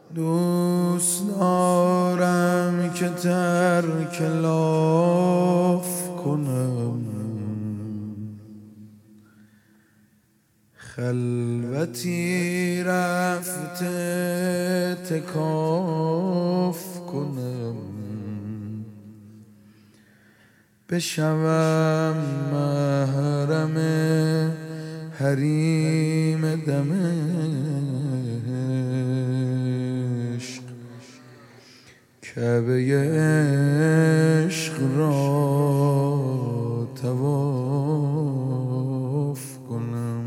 دوست دارم که ترک لاف کنم، خلوتی رفته تکاف کنم، بشوم محرم حریم دمشق، کعبه عشق را طواف کنم،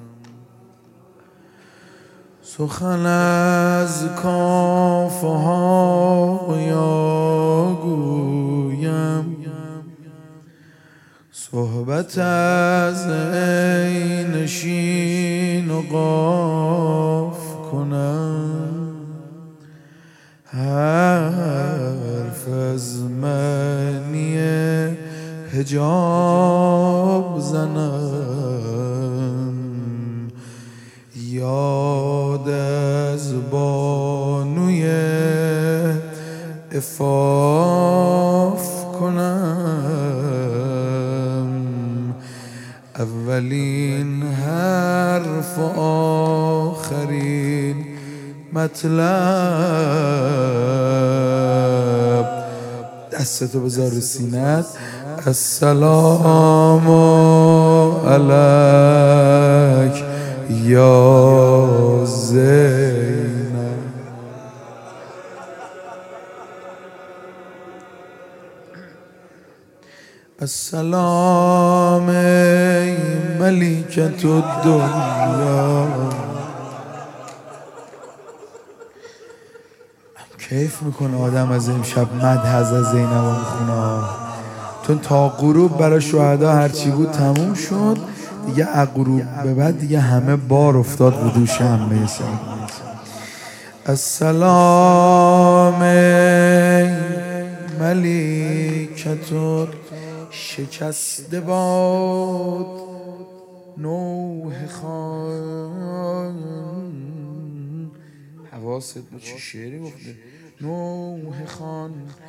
سخن از کافه ها یا گویم، صحبت از عین شین و قاف کنم، حرف از معنی حجاب زنم، یاد از بانوی عفاف کنم، اولین حرف و آخرین مطلب. دستتو بذار رو سینت. السلام علیک یا زینب. السلام ای ملکت الدنیا. کیف میکنه آدم از امشب مدح از زینب میخونه، چون تا غروب برای شهدا هرچی بود تموم شد دیگه. از غروب به بعد دیگه همه بار افتاد رو دوش همه شب. السلام ای ملکت شکسته باد نوح خان. حواست بود چه شعری گفته؟ نوح خان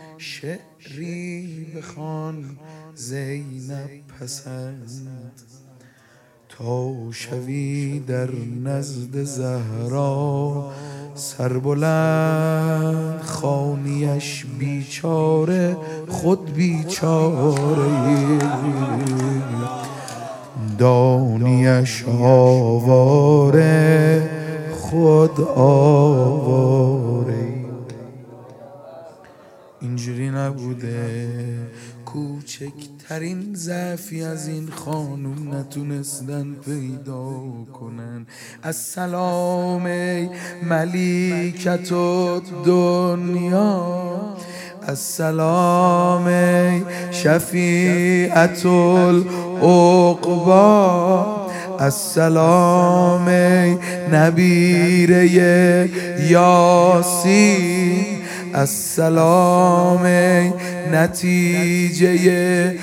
شعری بخوان زینب پسند، تا شوی در نزد زهرا سربلند، خوانیش بیچاره خود بیچاره، دانیش آواره خود آواره. اینجوری نبوده، کوچکترین ضعفی از این خانوم نتونستن پیدا کنن. السلام ای ملیکت الدنیا، السلام ای شفیعت العقبی، السلام ای نبیره یاسین، السلام ای نتیجه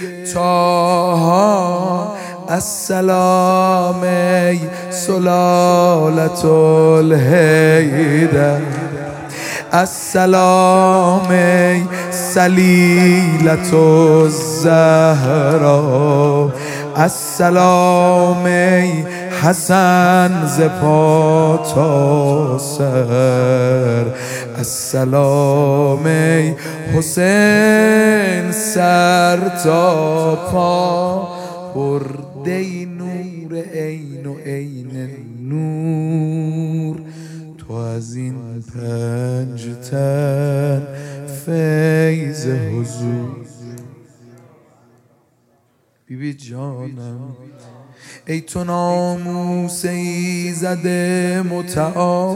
طه، السلام ای سلالة الحیدر، السلام ای سلیلة الزهرا، السلام ای حسن ز پا تا سر، السلام ای حسین سر تا پا، برده نور عین و عین نور، تو از این پنج تن فیض حضور. بیبی جانم ای تو ناموس ایزد متعال،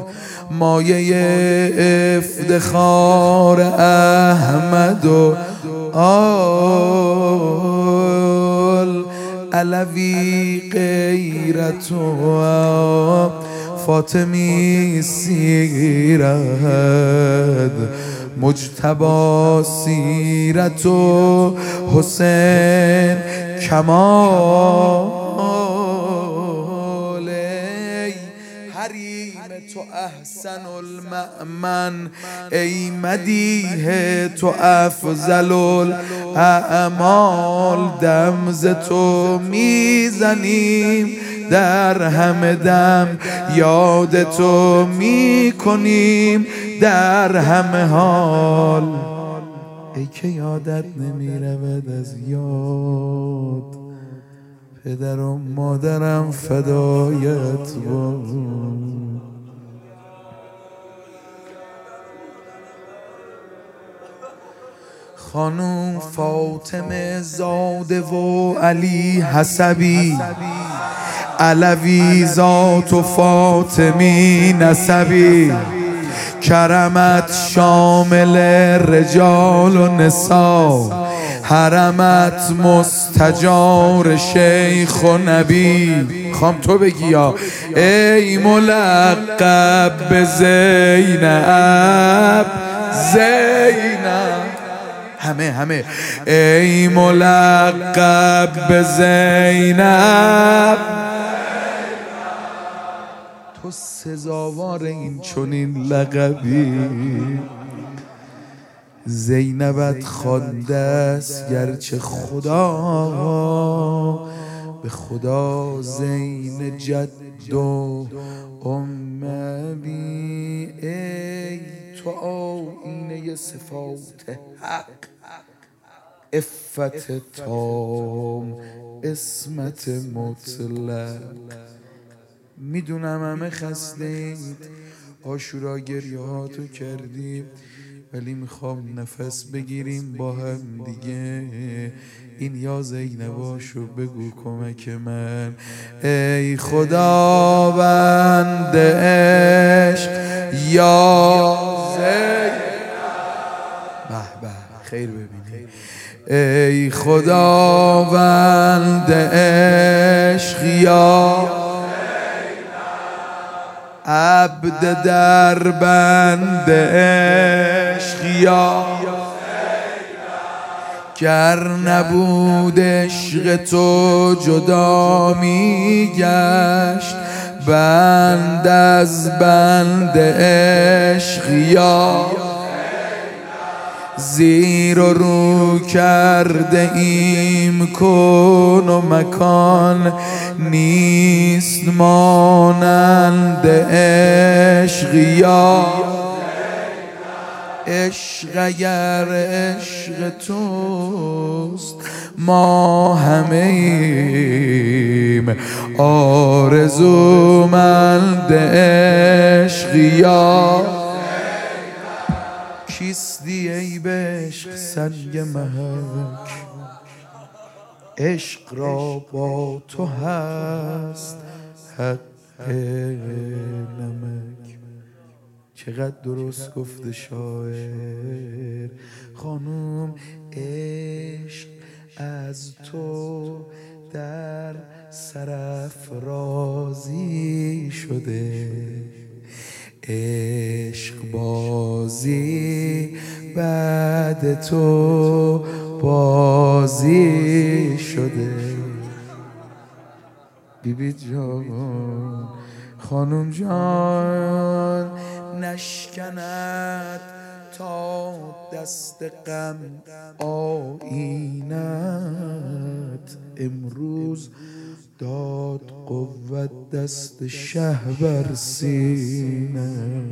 مایه افتخار احمد و آل، علوی غیرت و فاطمی سیرت، مجتبی سیرت و حسین کمال، حریم تو احسن المأمن، ای مدیح تو افضل الاعمال. دم ز تو میزنیم در همه دم، یاد تو میکنیم در همه حال. ای که یادت نمیرود از یاد، پدر و مادرم فدایت باد. خانوم فاطمه زاده و علی حسبی، علوی ذات و فاطمی نسبی. کرمت شامل رجال و نسا، حرمت مستجار شیخ و نبی. خوام تو بگی یا ای ملقب به زینب، زینب همه ای ملقب به زینب، تو سزاوار این چنین لقبی. زینبت خوانده است گرچه خدا، به خدا زین جد و ام ابی. ای تو آینه صفات حق، عفت تام، عصمت مطلق. میدونم همه خسته اید، عاشورا گریه هاتو کردیم، ولی میخوام نفس بگیریم با هم دیگه. این یا زینباشو بگو کمک من. ای خداوند عشق یا زینب، به به خیر ببینی. ای خداوند عشق یا عبد در بند عشق یا، گر نبود عشق تو جدا می گشت بند از بند عشق یا. زیر و رو کرده ایم کن و مکان، نیست مانند عشق یا. عشق اگر عشق توست ما همه ایم آرزومند عشق یا. کیستی ای به عشق سنگ محک، عشق را با تو هست حق نمک. چقدر درست گفته شاعر. خانوم عشق از تو در سرافرازی شده، عشق بازی بعد تو بازی شده. بیبی جان، خانم جان، نشکند تا دست غم آیینت. امروز داد قوت دست شه بر سینت.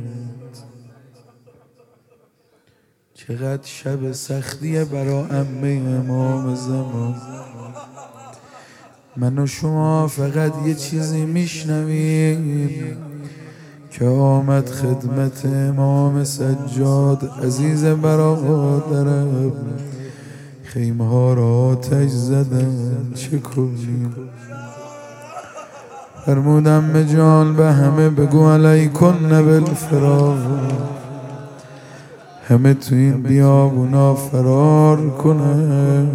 چقدر شب سختیه برا عمه امام زمان. من و شما فقط یه چیزی میشنویم که آمد خدمت امام سجاد عزیز برادرم، خیمه ها را آتش زدن، چه کنیم؟ فرمودم به جان به همه بگو علیکن بالفرار، همه تو این بیابونا فرار کنن.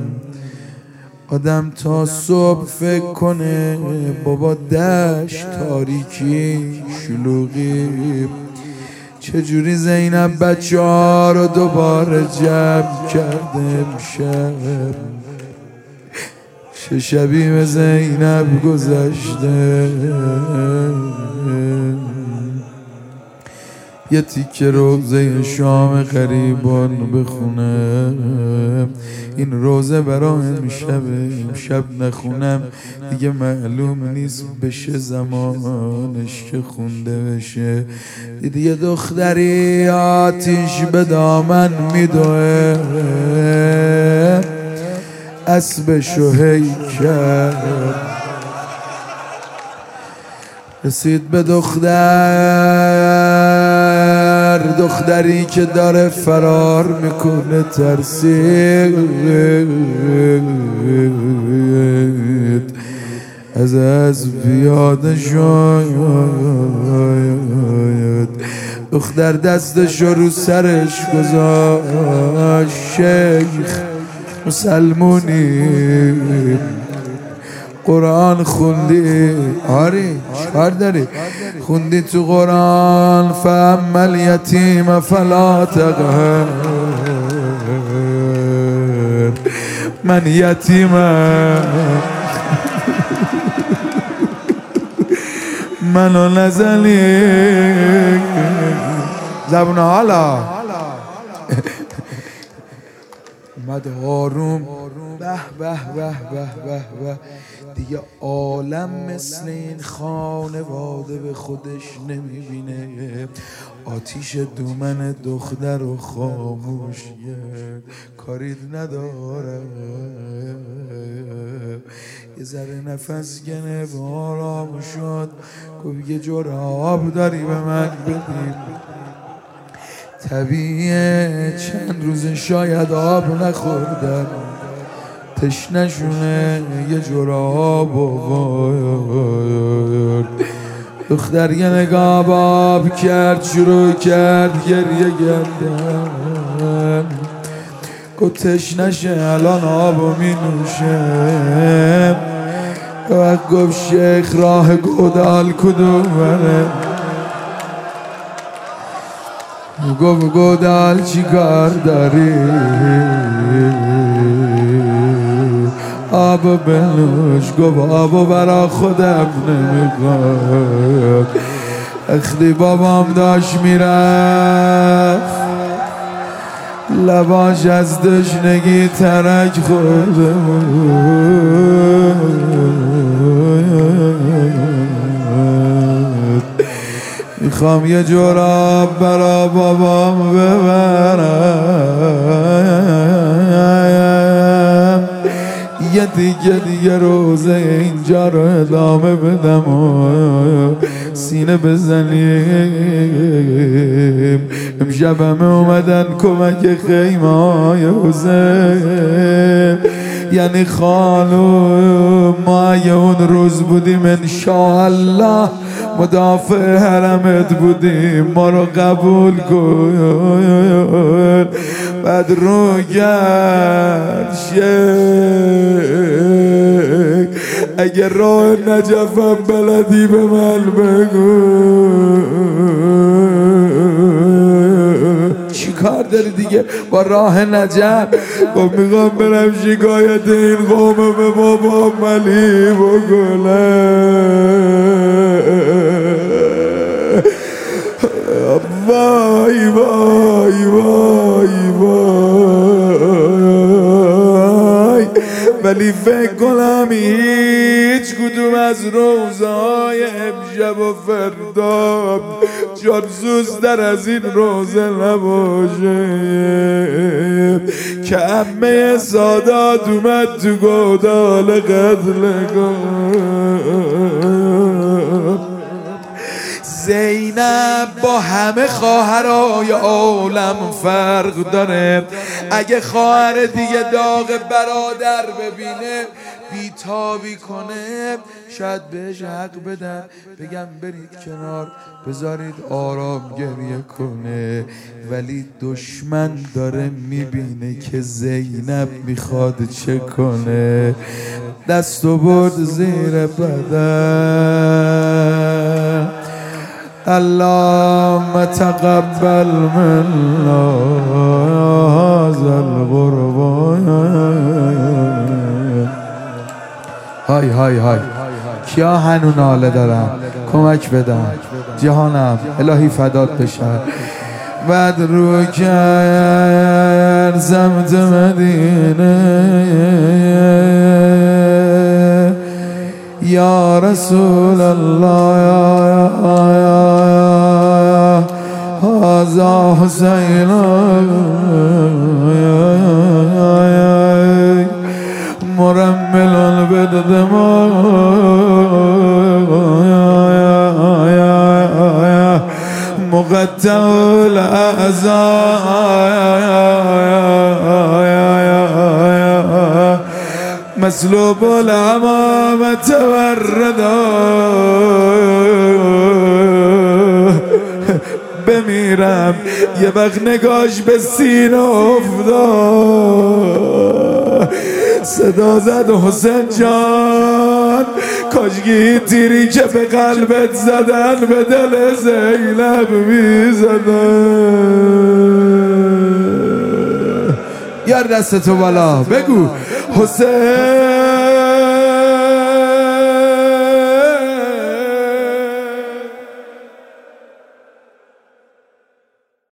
آدم تا صبح فکر کنه بابا دشت تاریکی شلوغی، چجوری زینب بچه ها رو دوباره جمع کرده امشب. چه شبی به زینب گذشته. یه تیکه روزه شام غریبان بخونم. این روزه برای امشب نخونم دیگه معلوم نیست بشه زمانش که خونده بشه. دیدی یه دختری آتیش به دامن میدوه، اسبشو هی کرد، رسید به دختری که داره فرار میکنه، ترسید از پیاده شد. دختر دستشو رو سرش گذاشت، شیخ مسلمونی قرآن خوندی؟ آری چکار داری؟ خوندی تو قرآن فاما الیتیم فلا تقهر، من یتیمم منو نزنی. زبون حالا اومد آروم، به به به به به به، دیگه عالم مثل این خانواده به خودش نمیبینه. آتیش دومن دختر و خاموش کارید نداره، یه ذره نفس گنه و آرام شد، گفت یه جور آب داری به من بدیم؟ طبیعه چند روز شاید آب نخوردن، تشنشونه یه جور آب آورد. دختر یه نگاه آب کرد، شروع کرد گریه کردن، گفت تشنشه الان آبو می نوشه. و گفت شیخ راه گودال کدومه؟ گفت گودال چی کار داری؟ آبو بنوش. گفت آبو برا خودم نمیخواد. اختی بابام داشت میرفت، لباش از دشنگی ترک خورده بود. میخوام یه جوراب برا بابام ببرم، یه دیگه روزه اینجا رو ادامه بدم و سینه بزنیم. امشب همه اومدن کمک خیمه های حسین، یعنی خانم ما اگه اون روز بودیم انشاءالله مدافع حرمت بودیم، ما رو قبول کن. بعد رو گرد شیخ، اگه راه نجفم بلدی به من بگو. چی کار داری دیگه با راه نجف؟ گفت میخوام برم شکایت این قوم به بابا ملی بکنم. وای وای وای وای، ولی فکر کنم هیچ کدوم از روزهای امشب و فردا جانسوزتر از این روزه نباشه که عمه سادات اومد تو گودال قتلگاه. زینب با همه خواهرای عالم فرق داره. اگه خواهر دیگه داغ برادر ببینه بیتابی کنه، شاید بهش حق بدن، بگم برید کنار بذارید آرام گریه کنه. ولی دشمن داره میبینه که زینب میخواد چه کنه، دستو برد زیر بدن. اللهم تقبل منا هذا القربان. های های های، کیا هنو ناله دارن؟ کمک بدم جهانم الهی فدات بشم. بعد رو کرد سمت مدینه یا رسول الله یا هذا حسین مرمل بالدماء مقطع الأعزاء مسلوب العمامة والرداء بمیرم یه وقت نگاش به سینه افتاد صدا زد حسین جان کاشکی تیری که به قلبت زدن به دل زینب میزدن. یار دستتو بالا بگو حسین